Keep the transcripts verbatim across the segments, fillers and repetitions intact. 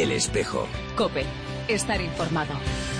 El Espejo. COPE. Estar informado.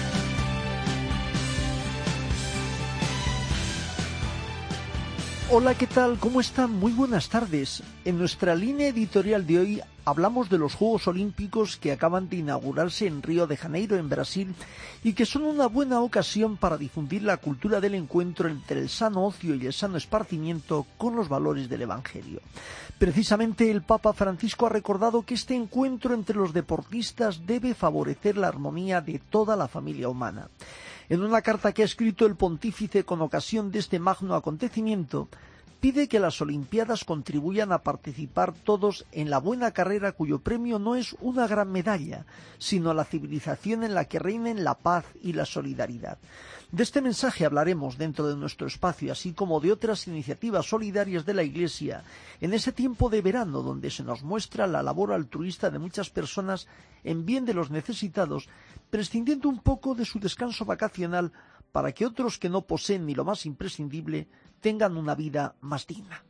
Hola, ¿qué tal? ¿Cómo están? Muy buenas tardes. En nuestra línea editorial de hoy hablamos de los Juegos Olímpicos que acaban de inaugurarse en Río de Janeiro, en Brasil, y que son una buena ocasión para difundir la cultura del encuentro entre el sano ocio y el sano esparcimiento con los valores del Evangelio. Precisamente el Papa Francisco ha recordado que este encuentro entre los deportistas debe favorecer la armonía de toda la familia humana. En una carta que ha escrito el pontífice con ocasión de este magno acontecimiento, pide que las Olimpiadas contribuyan a participar todos en la buena carrera cuyo premio no es una gran medalla, sino la civilización en la que reinen la paz y la solidaridad. De este mensaje hablaremos dentro de nuestro espacio, así como de otras iniciativas solidarias de la Iglesia en ese tiempo de verano donde se nos muestra la labor altruista de muchas personas en bien de los necesitados, prescindiendo un poco de su descanso vacacional para que otros que no poseen ni lo más imprescindible tengan una vida más digna.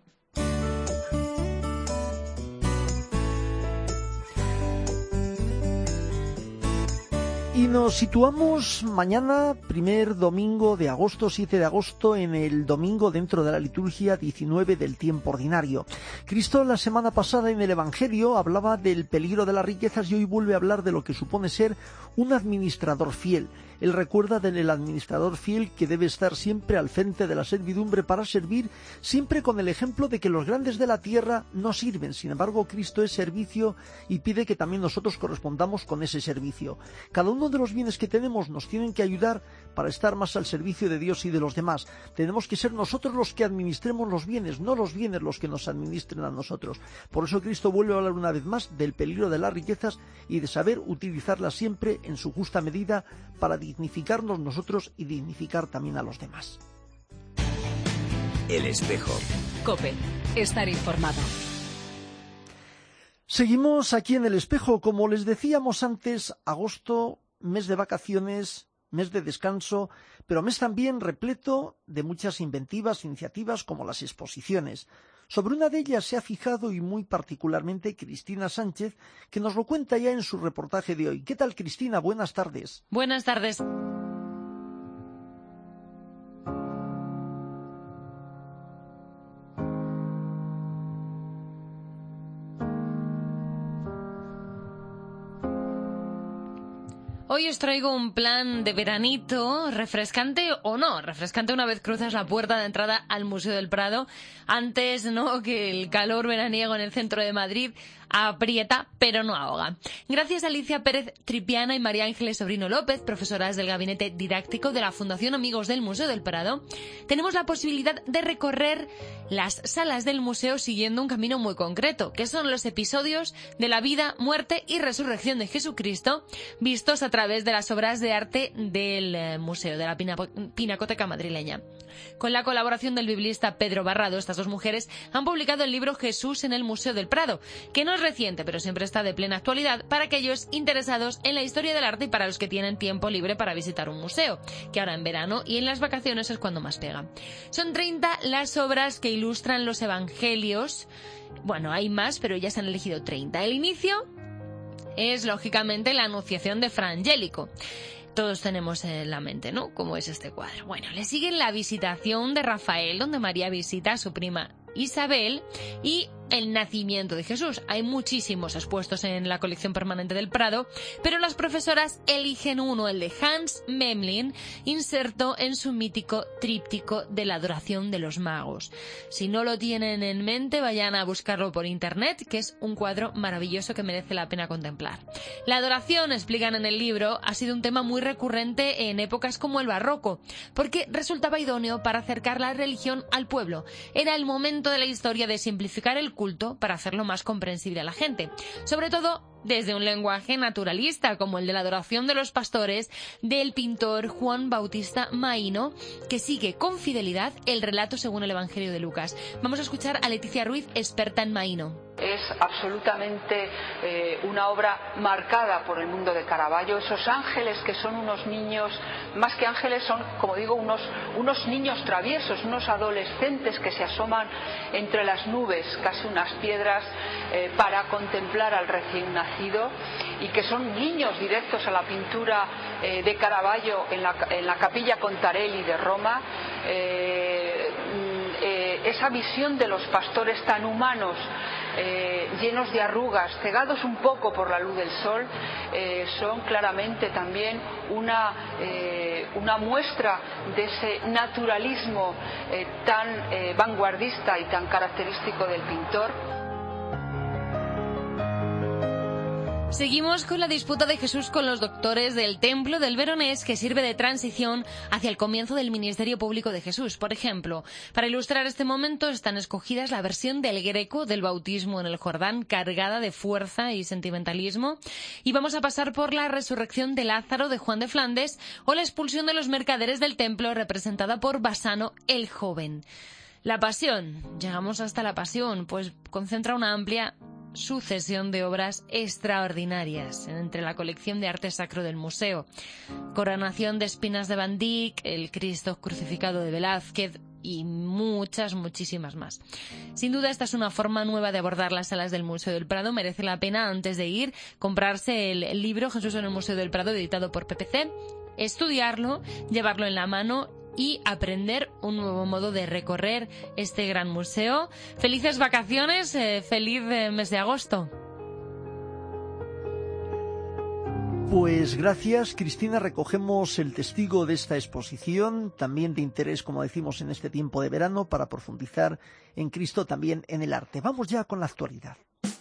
Y nos situamos mañana, primer domingo de agosto, siete de agosto, en el domingo dentro de la liturgia diecinueve del tiempo ordinario. Cristo la semana pasada en el Evangelio hablaba del peligro de las riquezas y hoy vuelve a hablar de lo que supone ser un administrador fiel. Él recuerda del administrador fiel que debe estar siempre al frente de la servidumbre para servir, siempre con el ejemplo de que los grandes de la tierra no sirven. Sin embargo, Cristo es servicio y pide que también nosotros correspondamos con ese servicio. Cada uno de los bienes que tenemos nos tienen que ayudar para estar más al servicio de Dios y de los demás. Tenemos que ser nosotros los que administremos los bienes, no los bienes los que nos administren a nosotros. Por eso Cristo vuelve a hablar una vez más del peligro de las riquezas y de saber utilizarlas siempre en su justa medida para dignificarnos nosotros y dignificar también a los demás. El Espejo. COPE. Estar informado. Seguimos aquí en El Espejo. Como les decíamos antes, agosto, mes de vacaciones, mes de descanso, pero mes también repleto de muchas inventivas, iniciativas como las exposiciones. Sobre una de ellas se ha fijado y muy particularmente Cristina Sánchez, que nos lo cuenta ya en su reportaje de hoy. ¿Qué tal, Cristina? Buenas tardes. Buenas tardes. Hoy os traigo un plan de veranito, refrescante o no, refrescante una vez cruzas la puerta de entrada al Museo del Prado. Antes, no, que el calor veraniego en el centro de Madrid aprieta, pero no ahoga. Gracias a Alicia Pérez Tripiana y María Ángeles Sobrino López, profesoras del Gabinete Didáctico de la Fundación Amigos del Museo del Prado, tenemos la posibilidad de recorrer las salas del museo siguiendo un camino muy concreto, que son los episodios de la vida, muerte y resurrección de Jesucristo, vistos a través de las obras de arte del museo, de la Pinacoteca madrileña. Con la colaboración del biblista Pedro Barrado, estas dos mujeres han publicado el libro Jesús en el Museo del Prado, que no es reciente, pero siempre está de plena actualidad para aquellos interesados en la historia del arte y para los que tienen tiempo libre para visitar un museo, que ahora en verano y en las vacaciones es cuando más pega. Son treinta las obras que ilustran los evangelios. Bueno, hay más, pero ya se han elegido treinta. El inicio es, lógicamente, la Anunciación de Fra Angelico. Todos tenemos en la mente, ¿no?, cómo es este cuadro. Bueno, le sigue la Visitación de Rafael, donde María visita a su prima Isabel, y el nacimiento de Jesús. Hay muchísimos expuestos en la colección permanente del Prado, pero las profesoras eligen uno, el de Hans Memling, inserto en su mítico tríptico de la adoración de los magos. Si no lo tienen en mente, vayan a buscarlo por internet, que es un cuadro maravilloso que merece la pena contemplar. La adoración, explican en el libro, ha sido un tema muy recurrente en épocas como el barroco, porque resultaba idóneo para acercar la religión al pueblo. Era el momento de la historia de simplificar el culto para hacerlo más comprensible a la gente, sobre todo desde un lenguaje naturalista como el de la adoración de los pastores del pintor Juan Bautista Maíno, que sigue con fidelidad el relato según el Evangelio de Lucas. Vamos a escuchar a Leticia Ruiz, experta en Maíno. es absolutamente eh, una obra marcada por el mundo de Caravaggio. Esos ángeles que son unos niños, más que ángeles son, como digo, unos, unos niños traviesos, unos adolescentes que se asoman entre las nubes, casi unas piedras, eh, para contemplar al recién nacido, y que son guiños directos a la pintura eh, de Caravaggio en la, en la Capilla Contarelli de Roma. Eh, eh, esa visión de los pastores tan humanos, eh, llenos de arrugas, cegados un poco por la luz del sol, eh, son claramente también una, eh, una muestra de ese naturalismo eh, tan eh, vanguardista y tan característico del pintor. Seguimos con la disputa de Jesús con los doctores del Templo del Veronés, que sirve de transición hacia el comienzo del ministerio público de Jesús. Por ejemplo, para ilustrar este momento están escogidas la versión del Greco del bautismo en el Jordán, cargada de fuerza y sentimentalismo, y vamos a pasar por la resurrección de Lázaro de Juan de Flandes o la expulsión de los mercaderes del templo, representada por Basano el Joven. La Pasión, llegamos hasta la Pasión, pues concentra una amplia sucesión de obras extraordinarias entre la colección de arte sacro del museo. Coronación de espinas de Van Dyck, el Cristo crucificado de Velázquez y muchas, muchísimas más. Sin duda, esta es una forma nueva de abordar las salas del Museo del Prado. Merece la pena, antes de ir, comprarse el libro Jesús en el Museo del Prado, editado por P P C, estudiarlo, llevarlo en la mano y aprender un nuevo modo de recorrer este gran museo. Felices vacaciones, eh, feliz eh, mes de agosto. Pues gracias, Cristina. Recogemos el testigo de esta exposición, también de interés, como decimos, en este tiempo de verano, para profundizar en Cristo, también en el arte. Vamos ya con la actualidad.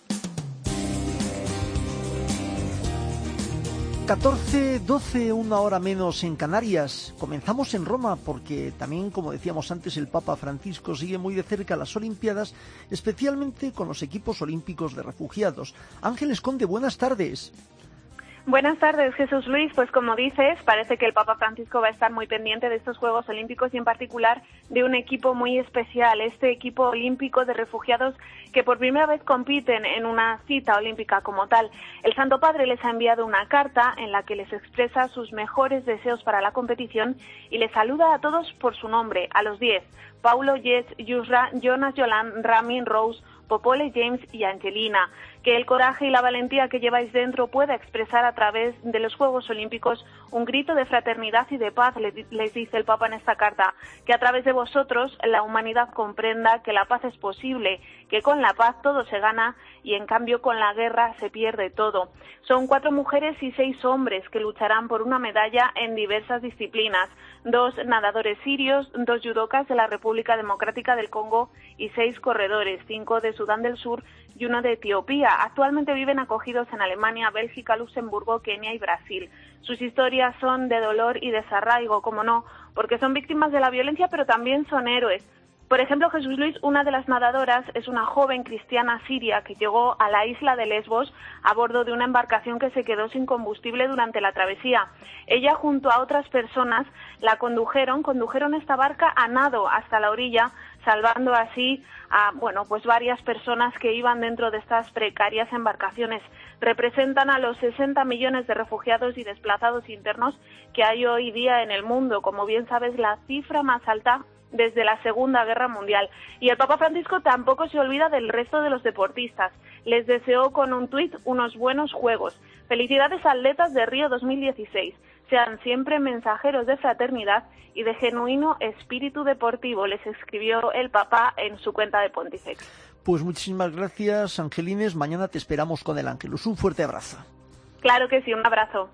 catorce, doce, una hora menos en Canarias. Comenzamos en Roma porque también, como decíamos antes, el Papa Francisco sigue muy de cerca las Olimpiadas, especialmente con los equipos olímpicos de refugiados. Ángeles Conde, buenas tardes. Buenas tardes, Jesús Luis. Pues como dices, parece que el Papa Francisco va a estar muy pendiente de estos Juegos Olímpicos y en particular de un equipo muy especial, este equipo olímpico de refugiados que por primera vez compiten en una cita olímpica como tal. El Santo Padre les ha enviado una carta en la que les expresa sus mejores deseos para la competición y les saluda a todos por su nombre, a los diez: Paulo, Jess, Yusra, Jonas, Yolan, Ramin, Rose, Popole, James y Angelina. Que el coraje y la valentía que lleváis dentro pueda expresar a través de los Juegos Olímpicos un grito de fraternidad y de paz, les dice el Papa en esta carta. Que a través de vosotros la humanidad comprenda que la paz es posible, que con la paz todo se gana y en cambio con la guerra se pierde todo. Son cuatro mujeres y seis hombres que lucharán por una medalla en diversas disciplinas. Dos nadadores sirios, dos judocas de la República Democrática del Congo y seis corredores, cinco de Sudán del Sur y uno de Etiopía. Actualmente viven acogidos en Alemania, Bélgica, Luxemburgo, Kenia y Brasil. Sus historias son de dolor y desarraigo, como no, porque son víctimas de la violencia, pero también son héroes. Por ejemplo, Jesús Luis, una de las nadadoras, es una joven cristiana siria que llegó a la isla de Lesbos a bordo de una embarcación que se quedó sin combustible durante la travesía. Ella, junto a otras personas, la condujeron, condujeron esta barca a nado hasta la orilla, salvando así a, bueno, pues varias personas que iban dentro de estas precarias embarcaciones. Representan a los sesenta millones de refugiados y desplazados internos que hay hoy día en el mundo. Como bien sabes, la cifra más alta desde la Segunda Guerra Mundial. Y el Papa Francisco tampoco se olvida del resto de los deportistas. Les deseó con un tuit unos buenos juegos. Felicidades atletas de Río dos mil dieciséis. Sean siempre mensajeros de fraternidad y de genuino espíritu deportivo, les escribió el Papa en su cuenta de Pontifex. Pues muchísimas gracias, Angelines. Mañana te esperamos con el Ángelus. Un fuerte abrazo. Claro que sí, un abrazo.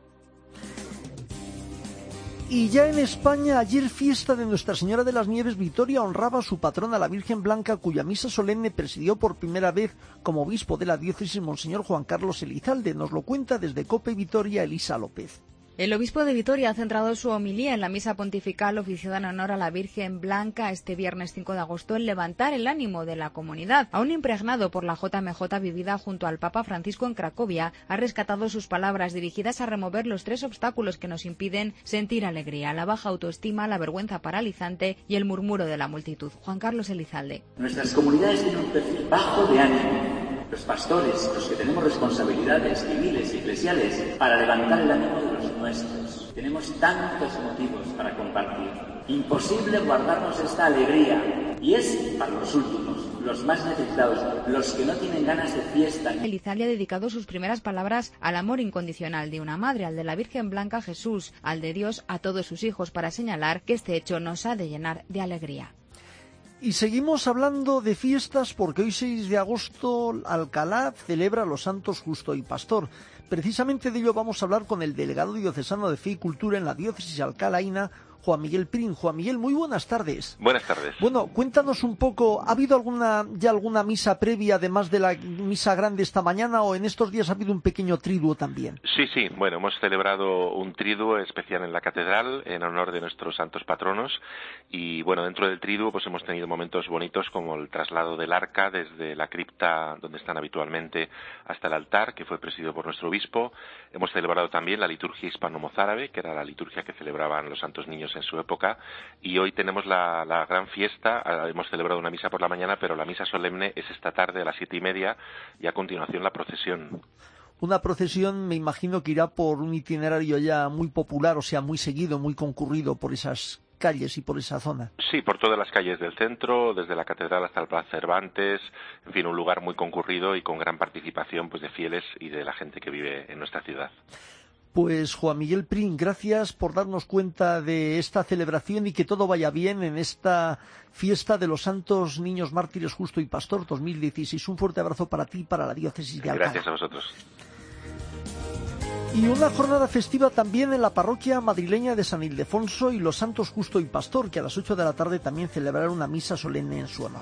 Y ya en España, ayer fiesta de Nuestra Señora de las Nieves, Vitoria honraba a su patrona, la Virgen Blanca, cuya misa solemne presidió por primera vez como obispo de la diócesis Monseñor Juan Carlos Elizalde. Nos lo cuenta desde COPE Vitoria Elisa López. El obispo de Vitoria ha centrado su homilía en la misa pontifical oficiada en honor a la Virgen Blanca este viernes cinco de agosto en levantar el ánimo de la comunidad. Aún impregnado por la J M J vivida junto al Papa Francisco en Cracovia, ha rescatado sus palabras dirigidas a remover los tres obstáculos que nos impiden sentir alegría: la baja autoestima, la vergüenza paralizante y el murmuro de la multitud. Juan Carlos Elizalde. Nuestras comunidades tienen un perfil bajo de ánimo. los pastores, los que tenemos responsabilidades civiles y eclesiales, para levantar el ánimo de los nuestros. Tenemos tantos motivos para compartir. Imposible guardarnos esta alegría. Y es para los últimos, los más necesitados, los que no tienen ganas de fiesta. Elizalde ha dedicado sus primeras palabras al amor incondicional de una madre, al de la Virgen Blanca a Jesús, al de Dios a todos sus hijos, para señalar que este hecho nos ha de llenar de alegría. Y seguimos hablando de fiestas porque hoy seis de agosto Alcalá celebra los santos Justo y Pastor. Precisamente de ello vamos a hablar con el delegado diocesano de Fe y Cultura en la diócesis alcalaína, Juan Miguel Prin. Juan Miguel, muy buenas tardes. Buenas tardes. Bueno, cuéntanos un poco, ¿ha habido alguna ya alguna misa previa, además de la misa grande esta mañana, o en estos días ha habido un pequeño triduo también? Sí, sí, bueno, hemos celebrado un triduo especial en la catedral en honor de nuestros santos patronos y, bueno, dentro del triduo pues hemos tenido momentos bonitos como el traslado del arca desde la cripta donde están habitualmente hasta el altar, que fue presidido por nuestro obispo. Hemos celebrado también la liturgia hispano-mozárabe, que era la liturgia que celebraban los santos niños en su época, y hoy tenemos la, la gran fiesta. Hemos celebrado una misa por la mañana, pero la misa solemne es esta tarde a las siete y media y a continuación la procesión. Una procesión, me imagino que irá por un itinerario ya muy popular, o sea, muy seguido, muy concurrido por esas calles y por esa zona. Sí, por todas las calles del centro, desde la catedral hasta el Plaza Cervantes, en fin, un lugar muy concurrido y con gran participación pues de fieles y de la gente que vive en nuestra ciudad. Pues Juan Miguel Prin, gracias por darnos cuenta de esta celebración y que todo vaya bien en esta fiesta de los Santos Niños Mártires Justo y Pastor dos mil dieciséis. Un fuerte abrazo para ti y para la diócesis de Alcalá. Gracias a vosotros. Y una jornada festiva también en la parroquia madrileña de San Ildefonso y los Santos Justo y Pastor, que a las ocho de la tarde también celebrarán una misa solemne en su honor.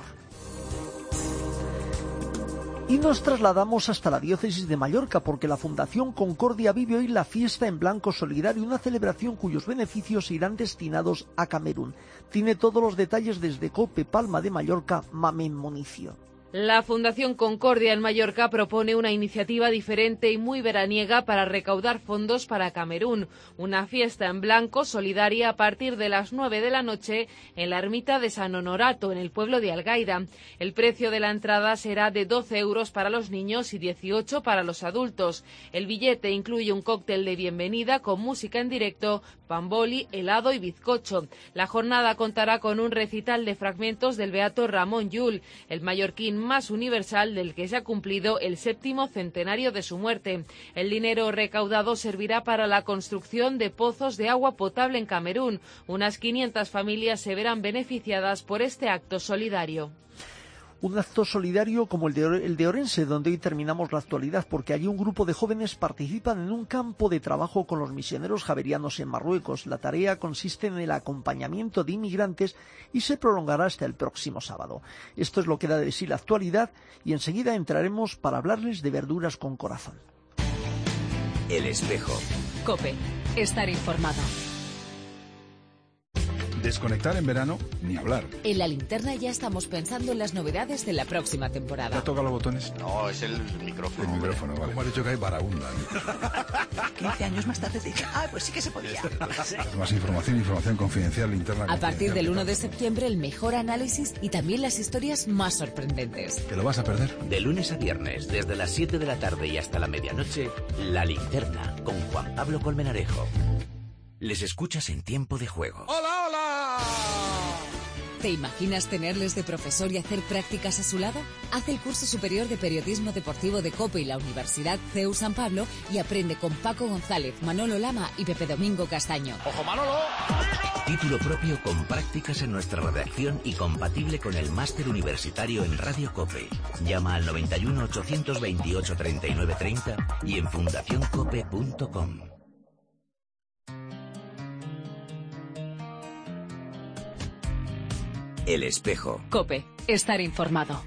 Y nos trasladamos hasta la diócesis de Mallorca porque la Fundación Concordia vive hoy la fiesta en blanco solidario, una celebración cuyos beneficios irán destinados a Camerún. Tiene todos los detalles desde COPE, Palma de Mallorca, Mamen Monicio. La Fundación Concordia en Mallorca propone una iniciativa diferente y muy veraniega para recaudar fondos para Camerún. Una fiesta en blanco solidaria a partir de las nueve de la noche en la ermita de San Honorato, en el pueblo de Algaida. El precio de la entrada será de doce euros para los niños y dieciocho para los adultos. El billete incluye un cóctel de bienvenida con música en directo, pamboli, helado y bizcocho. La jornada contará con un recital de fragmentos del beato Ramón Llull, el mallorquín más universal del que se ha cumplido el séptimo centenario de su muerte. El dinero recaudado servirá para la construcción de pozos de agua potable en Camerún. Unas quinientas familias se verán beneficiadas por este acto solidario. Un acto solidario como el de, el de Orense, donde hoy terminamos la actualidad, porque allí un grupo de jóvenes participan en un campo de trabajo con los misioneros javerianos en Marruecos. La tarea consiste en el acompañamiento de inmigrantes y se prolongará hasta el próximo sábado. Esto es lo que da de sí la actualidad y enseguida entraremos para hablarles de verduras con corazón. El espejo. COPE. Estar informado. Desconectar en verano, ni hablar. En La Linterna ya estamos pensando en las novedades de la próxima temporada. ¿Ya toca los botones? No, es el micrófono. El micrófono, vale. Como ha dicho que hay barahunda. quince años más tarde dije, ah, pues sí que se podía. Más información, información confidencial, linterna. A partir del uno de septiembre, el mejor análisis y también las historias más sorprendentes. ¿Te lo vas a perder? De lunes a viernes, desde las siete de la tarde y hasta la medianoche, La Linterna, con Juan Pablo Colmenarejo. Les escuchas en tiempo de juego. ¡Hola, hola! ¿Te imaginas tenerles de profesor y hacer prácticas a su lado? Haz el curso superior de periodismo deportivo de COPE y la Universidad C E U San Pablo y aprende con Paco González, Manolo Lama y Pepe Domingo Castaño. ¡Ojo, Manolo! Título propio con prácticas en nuestra redacción y compatible con el máster universitario en Radio COPE. Llama al noventa y uno, ochocientos veintiocho, treinta y nueve treinta y en fundación cope punto com. El espejo. COPE. Estar informado.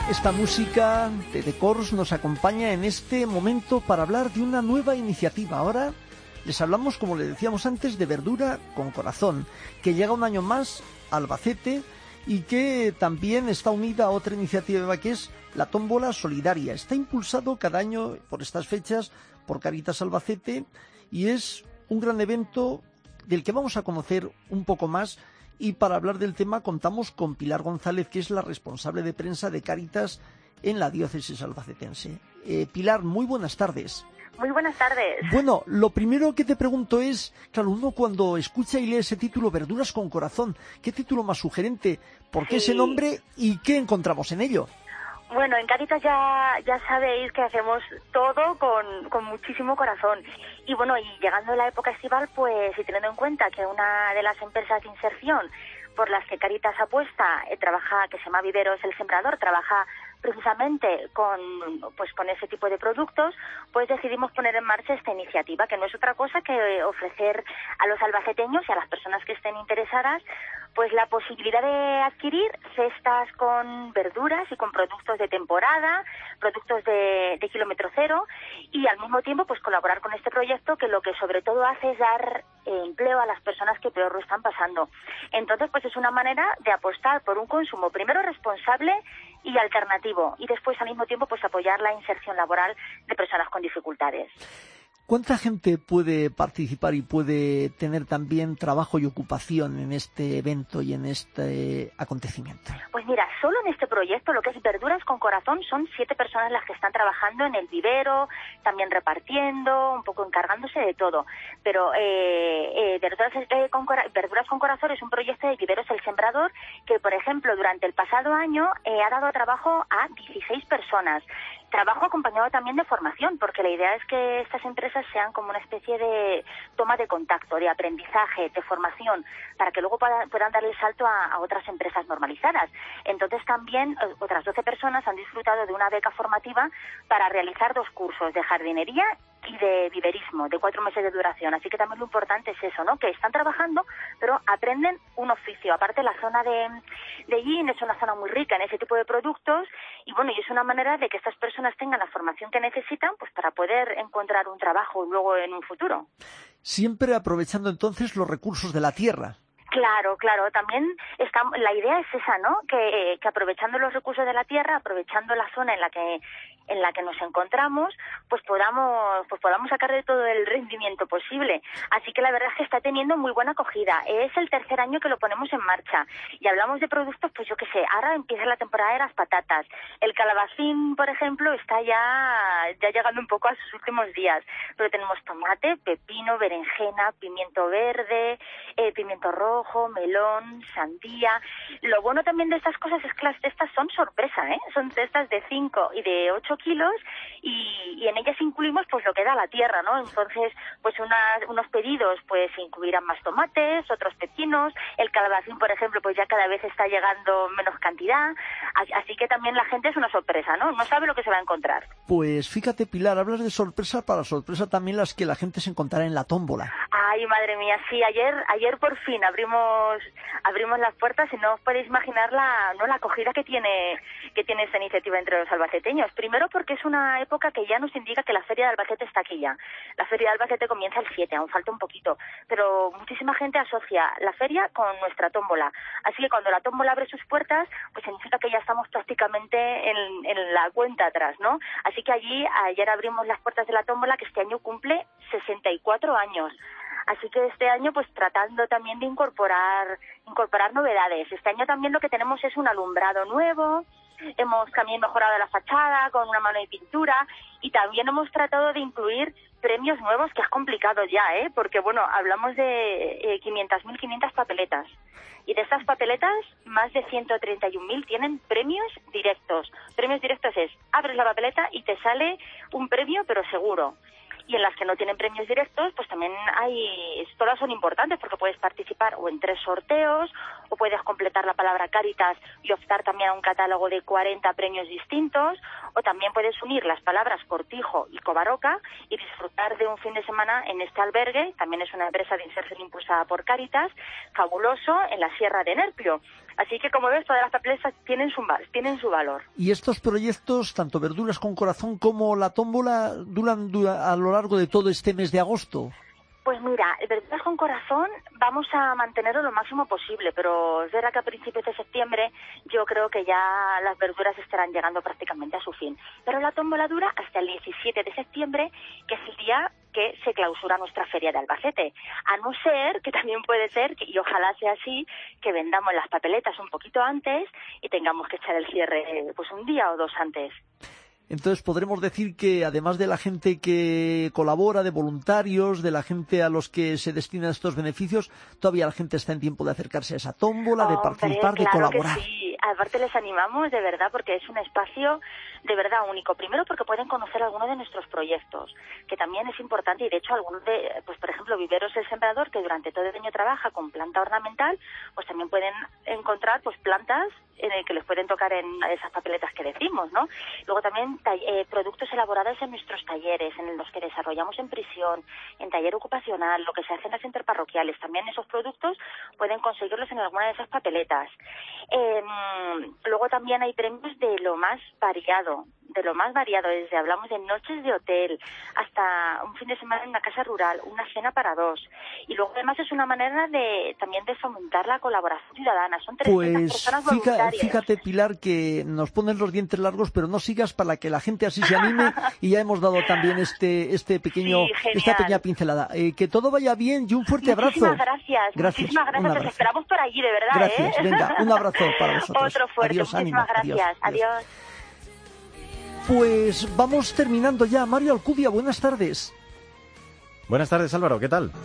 Esta música de The Corrs nos acompaña en este momento para hablar de una nueva iniciativa. Ahora les hablamos, como le decíamos antes, de Verdura con Corazón, que llega un año más a Albacete y que también está unida a otra iniciativa que es la Tómbola Solidaria. Está impulsado cada año por estas fechas por Cáritas Albacete y es un gran evento del que vamos a conocer un poco más. Y para hablar del tema contamos con Pilar González, que es la responsable de prensa de Cáritas en la diócesis albacetense. Eh, Pilar, muy buenas tardes. Muy buenas tardes. Bueno, lo primero que te pregunto es, claro, uno cuando escucha y lee ese título, Verduras con Corazón, ¿qué título más sugerente? ¿Por qué sí. ese nombre y qué encontramos en ello? Bueno, en Cáritas ya, ya sabéis que hacemos todo con, con muchísimo corazón. Y bueno, y llegando la época estival, pues, y teniendo en cuenta que una de las empresas de inserción por las que Cáritas apuesta, eh, trabaja, que se llama Viveros El Sembrador, trabaja precisamente con, pues, con ese tipo de productos, pues decidimos poner en marcha esta iniciativa, que no es otra cosa que ofrecer a los albaceteños y a las personas que estén interesadas pues la posibilidad de adquirir cestas con verduras y con productos de temporada, productos de, de kilómetro cero, y al mismo tiempo pues colaborar con este proyecto, que lo que sobre todo hace es dar eh, empleo a las personas que peor lo están pasando. Entonces pues es una manera de apostar por un consumo primero responsable y alternativo, y después al mismo tiempo pues apoyar la inserción laboral de personas con dificultades. ¿Cuánta gente puede participar y puede tener también trabajo y ocupación en este evento y en este acontecimiento? Pues mira, solo en este proyecto, lo que es Verduras con Corazón, son siete personas las que están trabajando en el vivero, también repartiendo, un poco encargándose de todo. Pero eh, eh, Verduras, eh, con Cora- Verduras con Corazón es un proyecto de Viveros El Sembrador que, por ejemplo, durante el pasado año eh, ha dado trabajo a dieciséis personas. Trabajo acompañado también de formación, porque la idea es que estas empresas sean como una especie de toma de contacto, de aprendizaje, de formación, para que luego puedan, puedan dar el salto a, a otras empresas normalizadas. Entonces también eh, otras doce personas han disfrutado de una beca formativa para realizar dos cursos de jardinería y de viverismo, de cuatro meses de duración. Así que también lo importante es eso, ¿no? Que están trabajando, pero aprenden un oficio. Aparte, la zona de, de Yin es una zona muy rica en ese tipo de productos, y bueno, y es una manera de que estas personas tengan la formación que necesitan pues para poder encontrar un trabajo luego en un futuro. Siempre aprovechando entonces los recursos de la tierra. Claro, claro. También está, la idea es esa, ¿no? Que, que aprovechando los recursos de la tierra, aprovechando la zona en la que en la que nos encontramos, pues podamos pues podamos sacar de todo el rendimiento posible. Así que la verdad es que está teniendo muy buena acogida. Es el tercer año que lo ponemos en marcha. Y hablamos de productos, pues yo qué sé, ahora empieza la temporada de las patatas. El calabacín, por ejemplo, está ya, ya llegando un poco a sus últimos días. Pero tenemos tomate, pepino, berenjena, pimiento verde, eh, pimiento rojo, melón, sandía. Lo bueno también de estas cosas es que las cestas son sorpresa, ¿eh? Son cestas de cinco y de ocho kilos, y, y en ellas incluimos pues lo que da la tierra, ¿no? Entonces, pues unas, unos pedidos pues incluirán más tomates, otros pepinos, el calabacín, por ejemplo, pues ya cada vez está llegando menos cantidad, así que también la gente es una sorpresa, ¿no? No sabe lo que se va a encontrar. Pues fíjate, Pilar, hablas de sorpresa, para sorpresa también las que la gente se encontrará en la tómbola. Ay, madre mía, sí, ayer ayer por fin abrimos abrimos las puertas y no os podéis imaginar la no la acogida que tiene que tiene esta iniciativa entre los albaceteños. Primero porque es una época que ya nos indica que la Feria de Albacete está aquí ya. La Feria de Albacete comienza el siete, aún falta un poquito, pero muchísima gente asocia la feria con nuestra tómbola. Así que cuando la tómbola abre sus puertas, pues significa que ya estamos prácticamente en, en la cuenta atrás, ¿no? Así que allí ayer abrimos las puertas de la tómbola, que este año cumple sesenta y cuatro años. Así que este año pues tratando también de incorporar incorporar novedades. Este año también lo que tenemos es un alumbrado nuevo, hemos también mejorado la fachada con una mano de pintura, y también hemos tratado de incluir premios nuevos, que es complicado ya, ¿eh? Porque bueno, hablamos de eh, quinientas mil quinientas papeletas. Y de estas papeletas, más de ciento treinta y un mil tienen premios directos. Premios directos es, abres la papeleta y te sale un premio, pero seguro. Y en las que no tienen premios directos, pues también hay, todas son importantes, porque puedes participar o en tres sorteos, o puedes completar la palabra Cáritas y optar también a un catálogo de cuarenta premios distintos, o también puedes unir las palabras Cortijo y Covarroca y disfrutar de un fin de semana en este albergue, también es una empresa de inserción impulsada por Cáritas, fabuloso, en la Sierra de Nerpio. Así que, como ves, todas las papeletas tienen su, tienen su valor. ¿Y estos proyectos, tanto Verduras con Corazón como la tómbola, duran, duran a lo largo de todo este mes de agosto? Pues mira, Verduras con Corazón vamos a mantenerlo lo máximo posible, pero es verdad que a principios de septiembre yo creo que ya las verduras estarán llegando prácticamente a su fin. Pero la tómbola dura hasta el diecisiete de septiembre, que es el día que se clausura nuestra feria de Albacete. A no ser, que también puede ser, y ojalá sea así, que vendamos las papeletas un poquito antes y tengamos que echar el cierre pues un día o dos antes. Entonces podremos decir que además de la gente que colabora, de voluntarios, de la gente a los que se destinan estos beneficios, todavía la gente está en tiempo de acercarse a esa tómbola, de participar, Hombre, de claro colaborar. Que sí. Aparte les animamos de verdad porque es un espacio de verdad único. Primero porque pueden conocer algunos de nuestros proyectos, que también es importante, y de hecho algunos de, pues por ejemplo, Viveros El Sembrador, que durante todo el año trabaja con planta ornamental, pues también pueden encontrar pues plantas en el que les pueden tocar en esas papeletas que decimos, ¿no? Luego también eh, productos elaborados en nuestros talleres, en los que desarrollamos en prisión, en taller ocupacional, lo que se hace en las interparroquiales. También esos productos pueden conseguirlos en alguna de esas papeletas. Eh, luego también hay premios de lo más variado, de lo más variado, desde hablamos de noches de hotel hasta un fin de semana en una casa rural, una cena para dos. Y luego además es una manera de también de fomentar la colaboración ciudadana. Son trescientas pues personas fíjate, voluntarias. Fíjate, Pilar, que nos ponen los dientes largos, pero no sigas para que la gente así se anime y ya hemos dado también este este pequeño Sí, esta pequeña pincelada. Eh, que todo vaya bien y un fuerte Muchísimas abrazo. gracias, Gracias, muchísimas un gracias. Os abrazo. esperamos por allí, de verdad. Gracias, ¿eh? venga, un abrazo para vosotros. Otro fuerte, Adiós, ánimo, muchísimas gracias. adiós, adiós. Adiós. Pues vamos terminando ya. Mario Alcudia, buenas tardes. Buenas tardes, Álvaro, ¿qué tal?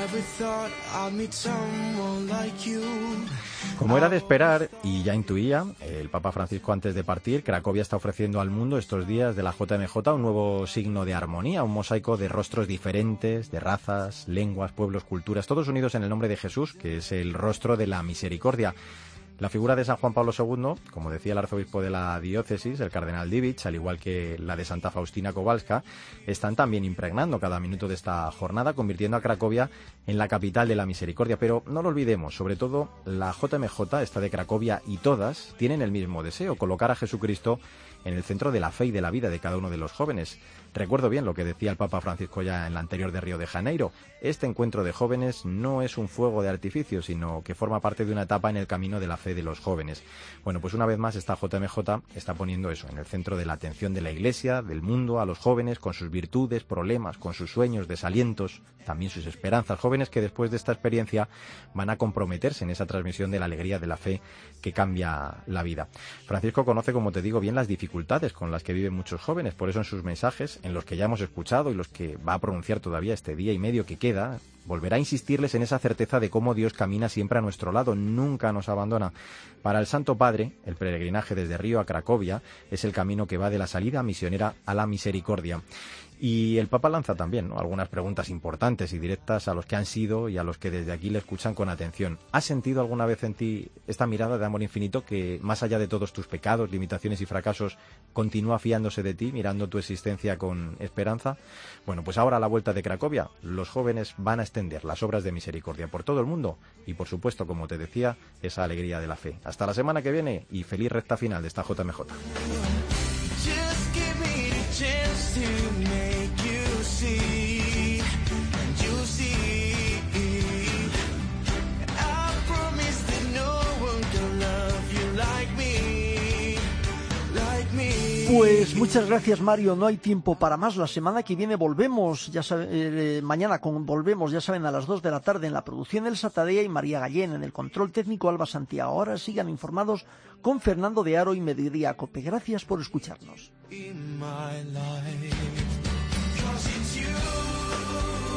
Como era de esperar, y ya intuía, el Papa Francisco antes de partir, Cracovia está ofreciendo al mundo estos días de la J M J un nuevo signo de armonía, un mosaico de rostros diferentes, de razas, lenguas, pueblos, culturas, todos unidos en el nombre de Jesús, que es el rostro de la misericordia. La figura de San Juan Pablo segundo, como decía el arzobispo de la diócesis, el cardenal Divich, al igual que la de Santa Faustina Kowalska, están también impregnando cada minuto de esta jornada, convirtiendo a Cracovia en la capital de la misericordia. Pero no lo olvidemos, sobre todo la J M J, esta de Cracovia, y todas tienen el mismo deseo, colocar a Jesucristo en el centro de la fe y de la vida de cada uno de los jóvenes. Recuerdo bien lo que decía el Papa Francisco ya en la anterior de Río de Janeiro. Este encuentro de jóvenes no es un fuego de artificio, sino que forma parte de una etapa en el camino de la fe de los jóvenes. Bueno, pues una vez más esta J M J está poniendo eso en el centro de la atención de la Iglesia, del mundo, a los jóvenes, con sus virtudes, problemas, con sus sueños, desalientos, también sus esperanzas. Jóvenes que después de esta experiencia van a comprometerse en esa transmisión de la alegría de la fe que cambia la vida. Francisco conoce, como te digo, bien las dificultades con las que viven muchos jóvenes, por eso en sus mensajes, en los que ya hemos escuchado y los que va a pronunciar todavía este día y medio que queda, volverá a insistirles en esa certeza de cómo Dios camina siempre a nuestro lado, nunca nos abandona. Para el Santo Padre, el peregrinaje desde Río a Cracovia es el camino que va de la salida misionera a la misericordia. Y el Papa lanza también, ¿no?, algunas preguntas importantes y directas a los que han sido y a los que desde aquí le escuchan con atención. ¿Has sentido alguna vez en ti esta mirada de amor infinito que, más allá de todos tus pecados, limitaciones y fracasos, continúa fiándose de ti, mirando tu existencia con esperanza? Bueno, pues ahora a la vuelta de Cracovia, los jóvenes van a extender las obras de misericordia por todo el mundo y, por supuesto, como te decía, esa alegría de la fe. Hasta la semana que viene y feliz recta final de esta J M J. Pues muchas gracias, Mario. No hay tiempo para más. La semana que viene volvemos, ya saben, eh, mañana con, volvemos, ya saben, a las dos de la tarde en la producción del Satadea y María Gallén, en el control técnico Alba Santiago. Ahora sigan informados con Fernando de Aro y Mediodía Cope. Gracias por escucharnos.